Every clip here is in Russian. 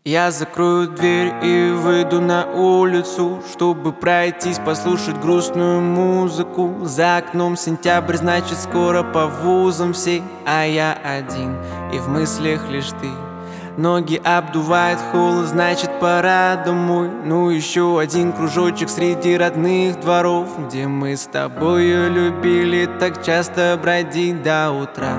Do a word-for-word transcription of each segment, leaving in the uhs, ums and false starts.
Я закрою дверь и выйду на улицу, чтобы пройтись, послушать грустную музыку. За окном сентябрь, значит скоро по вузам все, а я один, и в мыслях лишь ты. Ноги обдувает холод, значит пора домой. Ну еще один кружочек среди родных дворов, где мы с тобою любили так часто бродить до утра.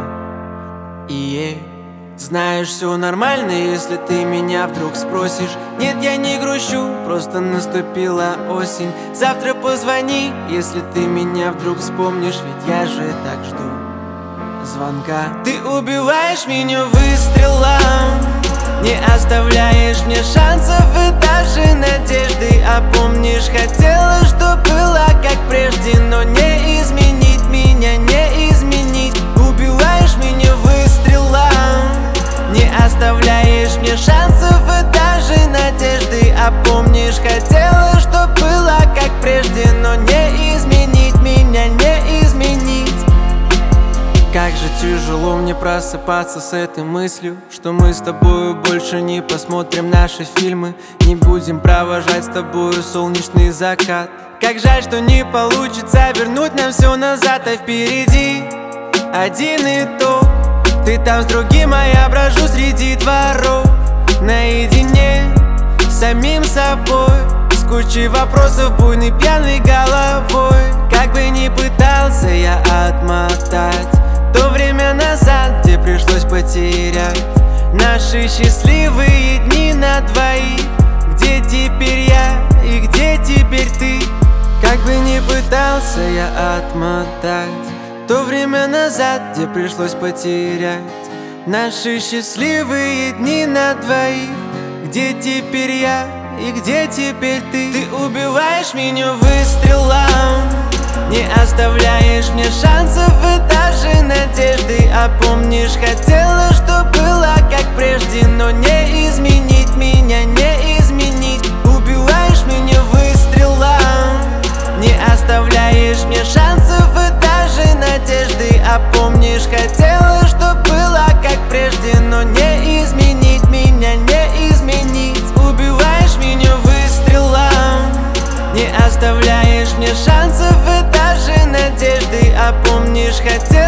И знаешь, все нормально, если ты меня вдруг спросишь. Нет, я не грущу, просто наступила осень. Завтра позвони, если ты меня вдруг вспомнишь, ведь я же так жду звонка. Ты убиваешь меня выстрелом, не оставляешь мне шансов и даже надежды. А помнишь, хотела, что было как прежде, но не изменить меня, не изменить. Убиваешь меня выстрелом, не оставляешь мне шансов и даже надежды. А помнишь, хотела, что было как прежде, но не изменить меня, не изменить. Как же тяжело мне просыпаться с этой мыслью, что мы с тобою больше не посмотрим наши фильмы, не будем провожать с тобою солнечный закат. Как жаль, что не получится вернуть нам все назад, а впереди один итог. Ты там с другим, а я брожу среди дворов, наедине с самим собой, с кучей вопросов, буйной пьяной головой. Как бы ни пытался я отмотать то время назад, где пришлось потерять наши счастливые дни на двоих. Где теперь я и где теперь ты? Как бы ни пытался я отмотать то время назад, где пришлось потерять наши счастливые дни на двоих. Где теперь я и где теперь ты? Ты убиваешь меня выстрелом, не оставляешь мне шансов и даже надежды. А помнишь, хотела, что было как прежде, но не изменить меня, не изменить. Убиваешь меня выстрелом, не оставляешь мне шансов и даже надежды. А помнишь, хотела, что было как прежде, но не изменить меня, не изменить. Убиваешь меня выстрелом, не оставляешь мне шансов и даже надежды. А помнишь, хотела